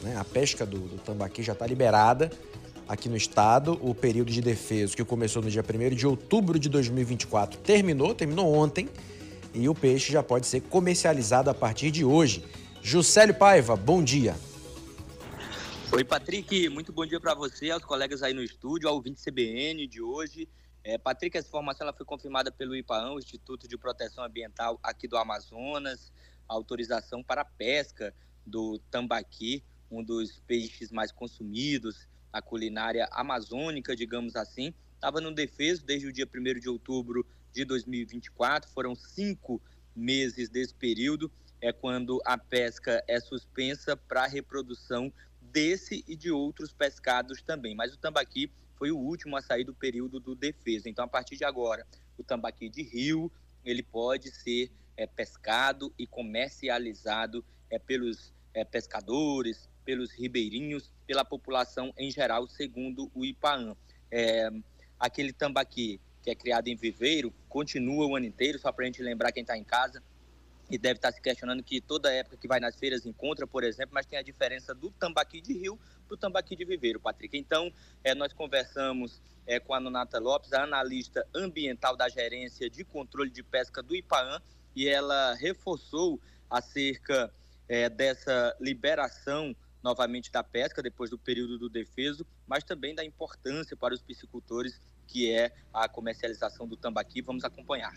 né? A pesca do tambaqui já está liberada aqui no estado. O período de defeso, que começou no dia 1º de outubro de 2024, terminou ontem, e o peixe já pode ser comercializado a partir de hoje. Juscelio Paiva, bom dia. Oi, Patrick, muito bom dia para você, aos colegas aí no estúdio, ao ouvinte CBN de hoje. Patrick, essa informação ela foi confirmada pelo IPAAM, o Instituto de Proteção Ambiental aqui do Amazonas, a autorização para a pesca do tambaqui, um dos peixes mais consumidos, a culinária amazônica, digamos assim, estava no defeso desde o dia 1º de outubro de 2024, foram 5 meses desse período, é quando a pesca é suspensa para a reprodução desse e de outros pescados também, mas o tambaqui foi o último a sair do período do defeso. Então, a partir de agora, o tambaqui de rio, ele pode ser pescado e comercializado pelos pescadores, pelos ribeirinhos, pela população em geral, segundo o IPAAM. Aquele tambaqui que é criado em viveiro continua o ano inteiro, só para a gente lembrar quem está em casa, e deve estar se questionando que toda época que vai nas feiras encontra, por exemplo, mas tem a diferença do tambaqui de rio para o tambaqui de viveiro, Patrick. Então, nós conversamos com a Nonata Lopes, a analista ambiental da Gerência de Controle de Pesca do IPAAM, e ela reforçou acerca dessa liberação novamente da pesca depois do período do defeso, mas também da importância para os piscicultores, que é a comercialização do tambaqui. Vamos acompanhar.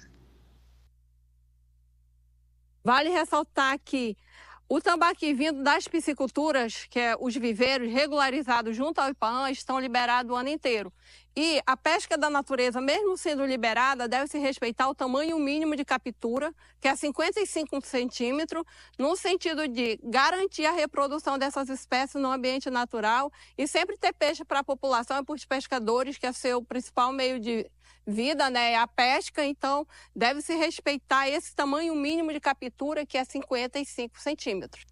Vale ressaltar que o tambaqui vindo das pisciculturas, que é os viveiros regularizados junto ao IPAAM, estão liberados o ano inteiro. E a pesca da natureza, mesmo sendo liberada, deve-se respeitar o tamanho mínimo de captura, que é 55 centímetros, no sentido de garantir a reprodução dessas espécies no ambiente natural e sempre ter peixe para a população e para os pescadores, que é seu principal meio de vida, né, é a pesca. Então deve-se respeitar esse tamanho mínimo de captura, que é 55 centímetros.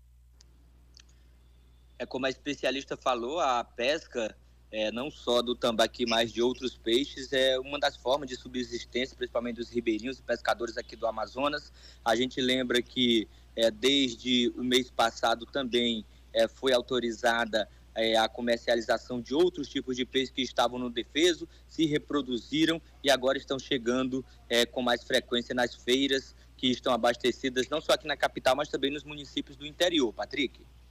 Como a especialista falou, a pesca, não só do tambaqui, mas de outros peixes, é uma das formas de subsistência, principalmente dos ribeirinhos e pescadores aqui do Amazonas. A gente lembra que desde o mês passado também foi autorizada a comercialização de outros tipos de peixes que estavam no defeso, se reproduziram e agora estão chegando com mais frequência nas feiras que estão abastecidas, não só aqui na capital, mas também nos municípios do interior. Patrick?